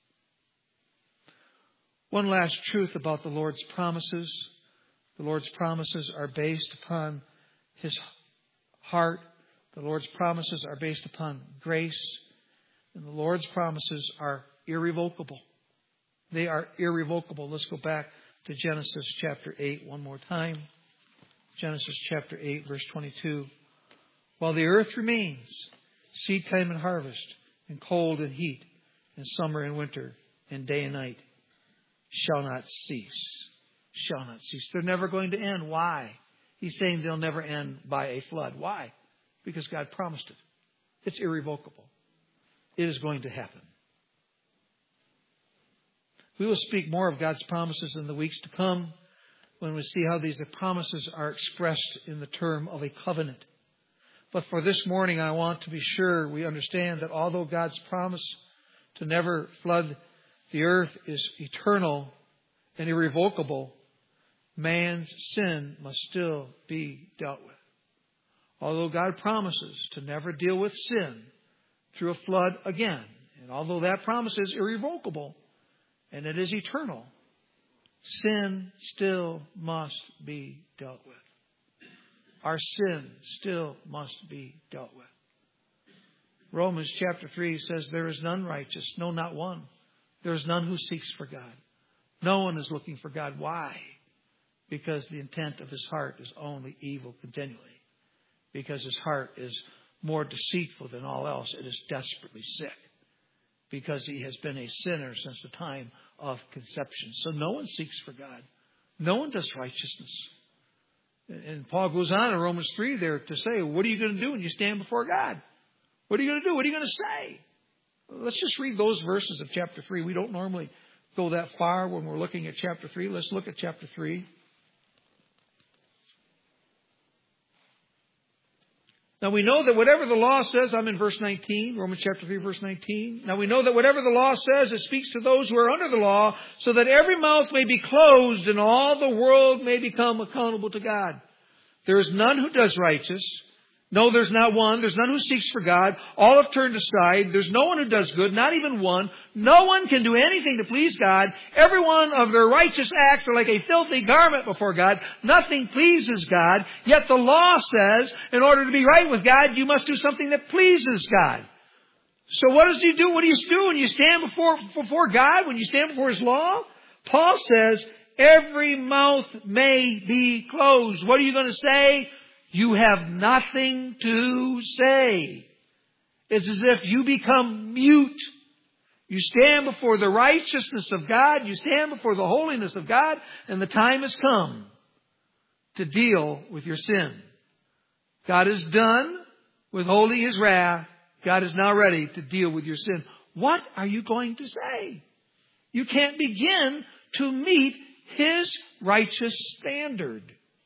One last truth about the Lord's promises. The Lord's promises are based upon His heart. The Lord's promises are based upon grace. And the Lord's promises are irrevocable. They are irrevocable. Let's go back to Genesis chapter eight one more time. Genesis chapter eight, verse twenty-two. While the earth remains, seed time and harvest, and cold and heat, and summer and winter, and day and night shall not cease. Shall not cease. They're never going to end. Why? He's saying they'll never end by a flood. Why? Because God promised it. It's irrevocable. It is going to happen. We will speak more of God's promises in the weeks to come when we see how these promises are expressed in the term of a covenant. But for this morning, I want to be sure we understand that although God's promise to never flood the earth is eternal and irrevocable, man's sin must still be dealt with. Although God promises to never deal with sin through a flood again, and although that promise is irrevocable and it is eternal, sin still must be dealt with. Our sin still must be dealt with. Romans chapter three says, there is none righteous, no, not one. There is none who seeks for God. No one is looking for God. Why? Because the intent of his heart is only evil continually. Because his heart is more deceitful than all else. It is desperately sick. Because he has been a sinner since the time of conception. So no one seeks for God. No one does righteousness. And Paul goes on in Romans three there to say, what are you going to do when you stand before God? What are you going to do? What are you going to say? Let's just read those verses of chapter three. We don't normally go that far when we're looking at chapter three. Let's look at chapter three. Now we know that whatever the law says, I'm in verse nineteen, Romans chapter three, verse nineteen. Now we know that whatever the law says, it speaks to those who are under the law, so that every mouth may be closed and all the world may become accountable to God. There is none who does righteous. No, there's not one. There's none who seeks for God. All have turned aside. There's no one who does good, not even one. No one can do anything to please God. Every one of their righteous acts are like a filthy garment before God. Nothing pleases God. Yet the law says, in order to be right with God, you must do something that pleases God. So what does he do? What do you do when you stand before, before God? When you stand before His law? Paul says, every mouth may be closed. What are you going to say? You have nothing to say. It's as if you become mute. You stand before the righteousness of God. You stand before the holiness of God. And the time has come to deal with your sin. God is done withholding His wrath. God is now ready to deal with your sin. What are you going to say? You can't begin to meet His righteous standard.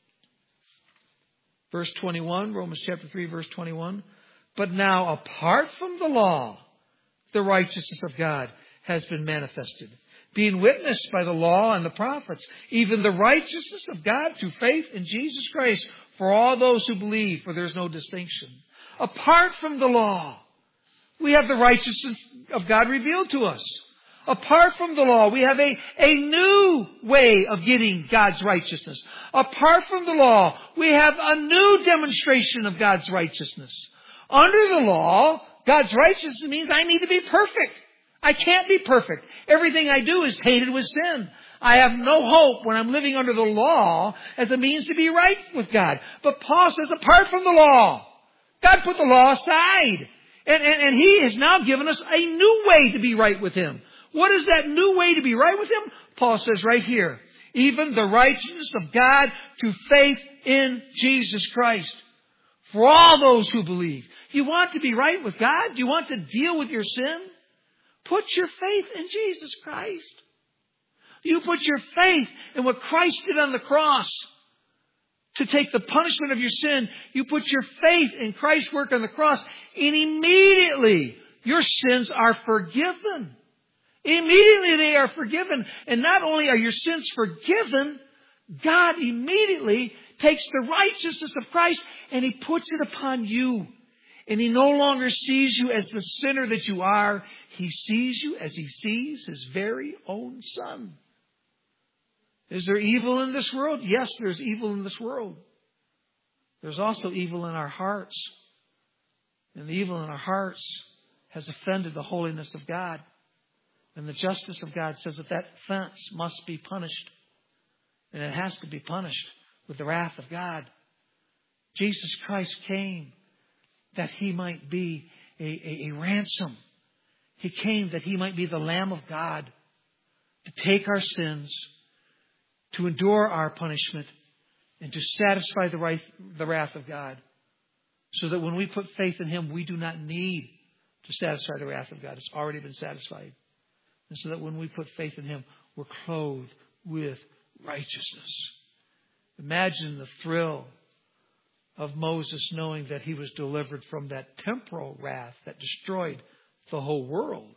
Verse twenty-one, Romans chapter three, verse twenty-one. But now, apart from the law, the righteousness of God has been manifested, being witnessed by the law and the prophets, even the righteousness of God through faith in Jesus Christ for all those who believe, for there is no distinction. Apart from the law, we have the righteousness of God revealed to us. Apart from the law, we have a, a new way of getting God's righteousness. Apart from the law, we have a new demonstration of God's righteousness. Under the law, God's righteousness means I need to be perfect. I can't be perfect. Everything I do is tainted with sin. I have no hope when I'm living under the law as a means to be right with God. But Paul says, apart from the law, God put the law aside. And, and, and He has now given us a new way to be right with Him. What is that new way to be right with Him? Paul says right here, even the righteousness of God through faith in Jesus Christ. For all those who believe. You want to be right with God? Do you want to deal with your sin? Put your faith in Jesus Christ. You put your faith in what Christ did on the cross to take the punishment of your sin. You put your faith in Christ's work on the cross, and immediately your sins are forgiven. Immediately they are forgiven. And not only are your sins forgiven, God immediately takes the righteousness of Christ and He puts it upon you. And He no longer sees you as the sinner that you are. He sees you as He sees His very own Son. Is there evil in this world? Yes, there's evil in this world. There's also evil in our hearts. And the evil in our hearts has offended the holiness of God. And the justice of God says that that offense must be punished. And it has to be punished with the wrath of God. Jesus Christ came that He might be a, a, a ransom. He came that He might be the Lamb of God to take our sins, to endure our punishment, and to satisfy the, right, the wrath of God. So that when we put faith in Him, we do not need to satisfy the wrath of God. It's already been satisfied. And so that when we put faith in Him, we're clothed with righteousness. Imagine the thrill of Moses knowing that he was delivered from that temporal wrath that destroyed the whole world.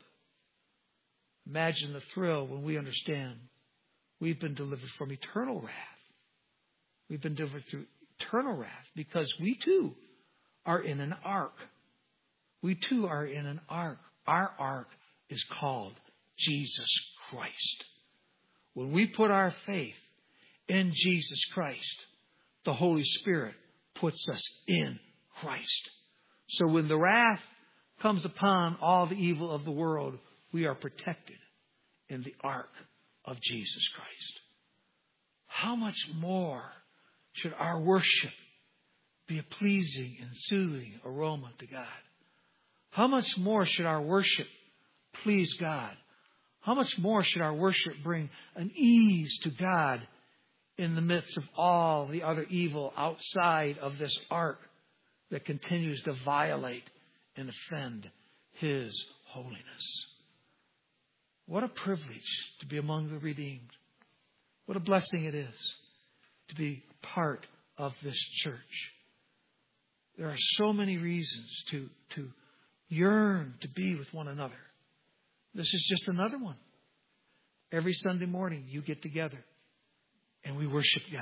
Imagine the thrill when we understand we've been delivered from eternal wrath. We've been delivered through eternal wrath because we too are in an ark. We too are in an ark. Our ark is called Jesus Christ. When we put our faith in Jesus Christ, the Holy Spirit puts us in Christ. So when the wrath comes upon all the evil of the world, we are protected in the ark of Jesus Christ. How much more should our worship be a pleasing and soothing aroma to God? How much more should our worship please God? How much more should our worship bring an ease to God in the midst of all the other evil outside of this ark that continues to violate and offend His holiness? What a privilege to be among the redeemed. What a blessing it is to be part of this church. There are so many reasons to, to yearn to be with one another. This is just another one. Every Sunday morning you get together and we worship God.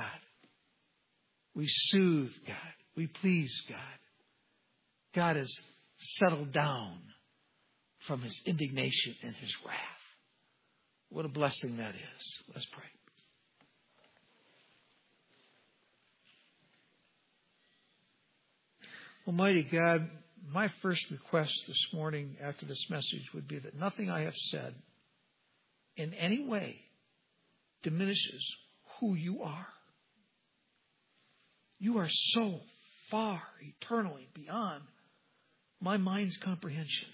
We soothe God. We please God. God has settled down from His indignation and His wrath. What a blessing that is. Let's pray. Almighty God, my first request this morning after this message would be that nothing I have said in any way diminishes who You are. You are so far, eternally beyond my mind's comprehension.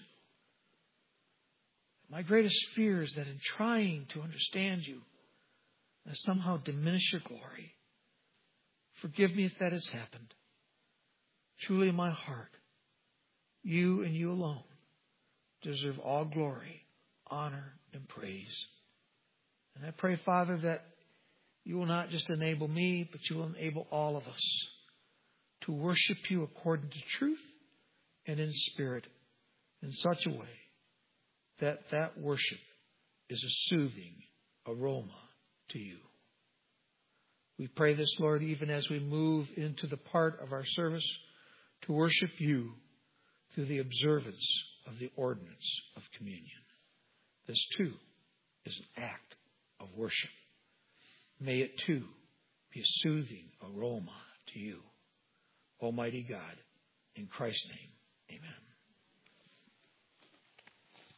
My greatest fear is that in trying to understand You, I somehow diminish Your glory. Forgive me if that has happened. Truly in my heart, You and You alone deserve all glory, honor, and praise. And I pray, Father, that You will not just enable me, but You will enable all of us to worship You according to truth and in spirit in such a way that that worship is a soothing aroma to You. We pray this, Lord, even as we move into the part of our service to worship You through the observance of the ordinance of communion. This too is an act of worship. May it too be a soothing aroma to You. Almighty God, in Christ's name.